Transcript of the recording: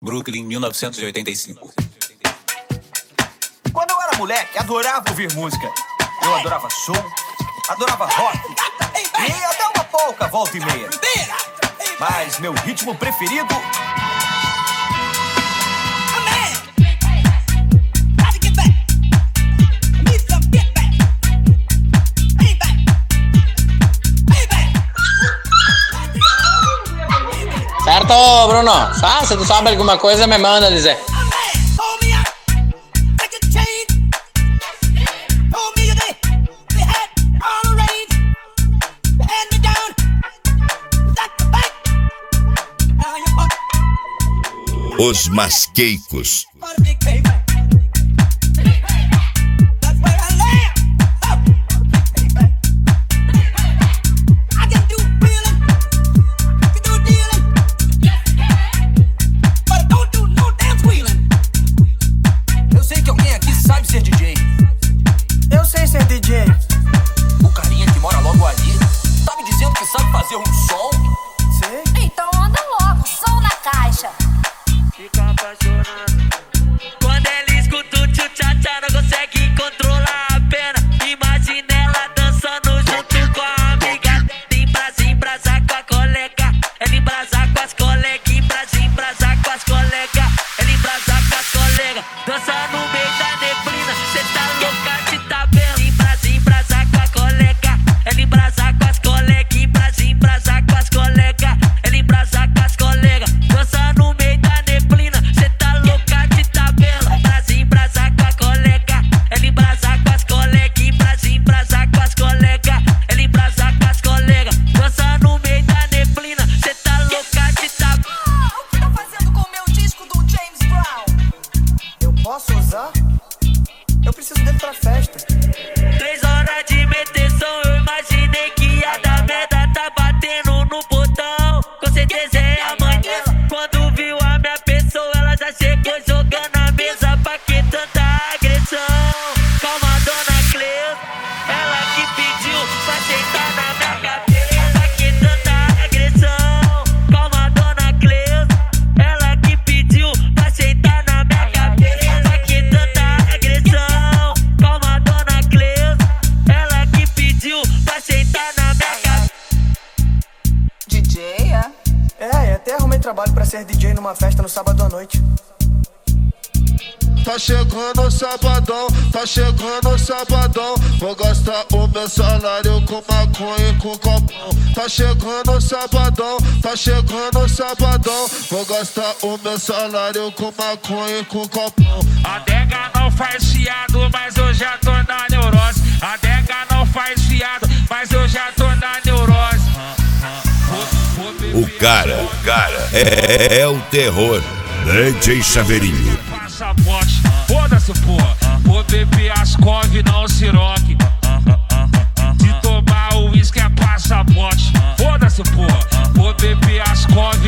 Brooklyn, 1985. Quando eu era moleque, adorava ouvir música. Eu adorava soul, adorava rock e até uma polca volta e meia. Mas meu ritmo preferido... Certo, Bruno? Se tu sabe alguma coisa, me manda dizer. Os Masqueicos. Eu sei que alguém aqui sabe ser DJ. Eu sei ser DJ. O carinha que mora logo ali tá me dizendo que sabe fazer um som. Sei. Então anda logo, som na caixa. Fica apaixonado. Quando ela escuta o tchu-tchá-tchá, não consegue controlar a pena. Imagina ela dançando junto com a amiga. Embrasar com a colega. Ela embrasar com as colegas. Embrasar com as colegas. Ela embrasar com as colegas. Dança no meio da neblina. Cê tá louca de tá vendo. Embrasar com a colega. Ela embrasar com as colegas. Embrasar com as colegas. Ela embrasar com as colegas. Dança no meio da neblina. Cê tá louca de tá vendo. Embrasar com a colega. Ela embrasar com as colegas. Embrasar com as colegas. Ela embrasar com as colegas. Dança no meio da neblina. Cê tá louca de tá vendo. O que tá fazendo com o meu disco do James Brown? Eu posso usar? Eu preciso dele pra festa. 3 horas de meteção, eu imaginei que ia dar merda. Tá batendo no botão, com certeza é a mãe dela. Quando viu a minha pessoa, ela já chegou jogando a mesa. Pra que tanta agressão? Calma, dona Cleusa, ela que pediu pra sentar na minha cabeça. Pra que tanta agressão? Calma, dona Cleusa, ela que pediu pra sentar na minha cabeça. Pra que tanta agressão? Calma, dona Cleusa, ela que pediu pra sentar na minha cabeça. DJ, é? É, até arrumei trabalho pra ser DJ numa festa no sábado à noite. Tá chegando o sabadão, tá chegando o sabadão. Vou gastar o meu salário com maconha e com copão. Tá chegando o sabadão, tá chegando o sabadão. Vou gastar o meu salário com maconha e com copão. A adega não faz fiado, mas eu já tô na neurose. A adega não faz fiado, mas eu já tô na neurose. O cara é o terror. DJ Chaveirinho. Passaporte, foda-se, porra. Vou beber Ascov, não Ciroc. Se tomar o uísque é passaporte, foda-se, porra. Vou beber Ascov,